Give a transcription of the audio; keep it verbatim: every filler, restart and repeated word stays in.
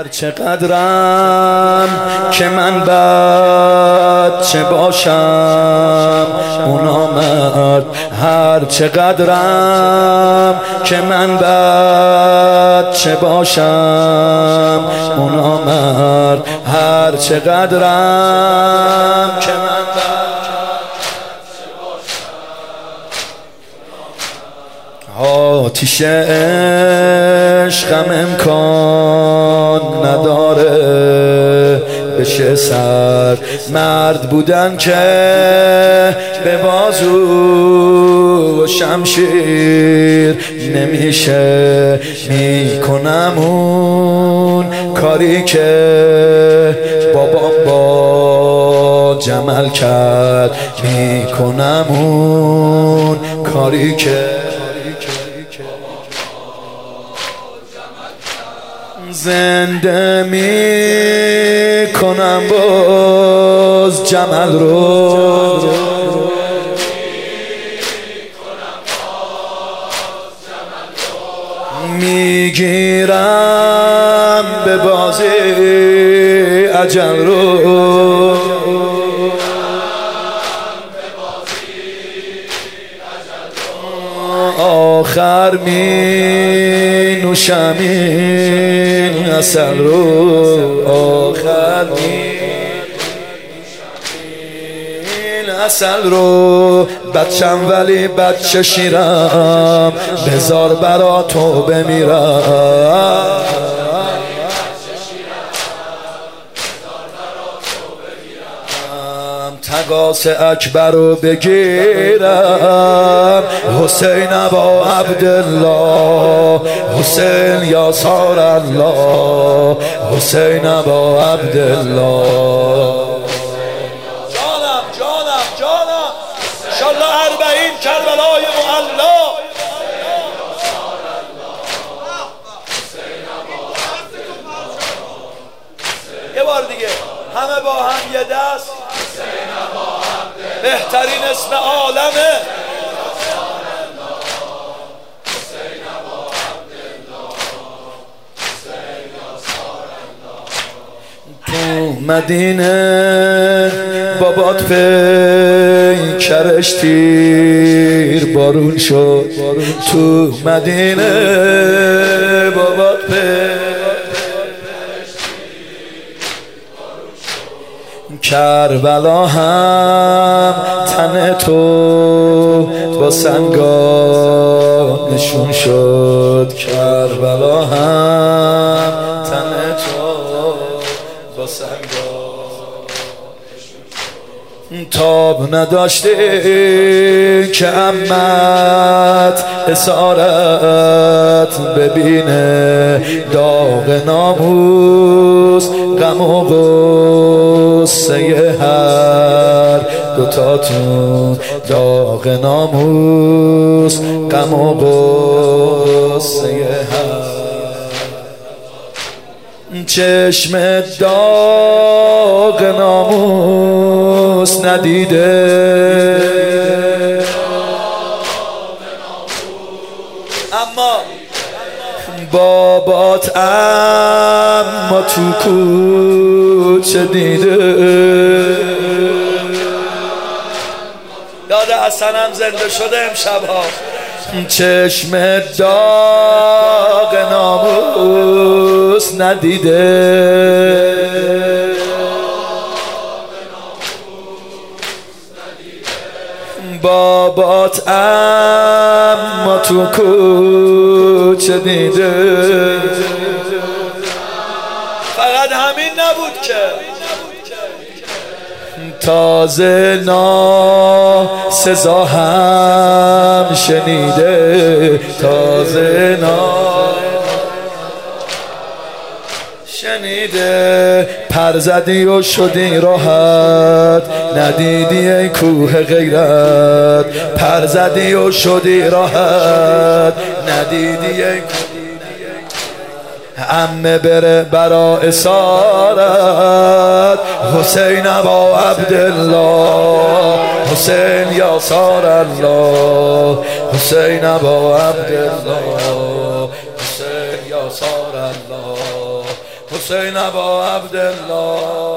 هر چقدرم که من بچه باشم اونا مرد، هر چقدرم که من بچه باشم اونا مرد، هر چقدرم که من بچه باشم. آتیش عشقم امکان نداره بشه سر مرد بودن که به بازو و شمشیر نمیشه، میکنم اون کاری که بابام با جمل کرد، میکنم اون کاری که زنده می کنم باز جمل رو، میگیرم به بازی اجل رو، آخر می نوشم این عسل رو، آخر می این عسل رو. بچم ولی بچه شیرم، بذار برا تو بمیرم، تقاس اکبر رو بگیرم، حسین ابا عبدالله، حسین یاسار الله، حسین ابا عبدالله. جانم جانم جانم انشالله اربعین کربلای معلا. یه بار دیگه همه با هم یه دست، بهترین اسم عالمه. تو مدینه بابات پیکرش تیر بارون شد، تو مدینه بابات پیکرش کربلا هم تن تو با سنگا نشون شد، کربلا هم تن تو با سنگا تاب نداشتی که عمت اسارت ببینه، داغ ناموس غم و غصه هر دوتاتون، داغ ناموس غم و غصه هر چشم داغ ناموس ندیده، اما بابات اما تو کوچه دیده. یاد حسنم زنده شده امشبها. چشم داغ ناموس ندیده، بابات اما تو کوچه دیده. فقط همین نبود که تازه ناسزا هم شنیده، تازه نا شنیده. پر زدی و شدی راحت، ندیدی ای کوه غیرت، پر زدی و شدی راحت، ندیدی ای کوه. عمه بره برا اسارت، حسین ابا عبدالله، حسین یاسار الله، حسین ابا عبدالله، حسین یاسار الله، حسین ابا عبدالله.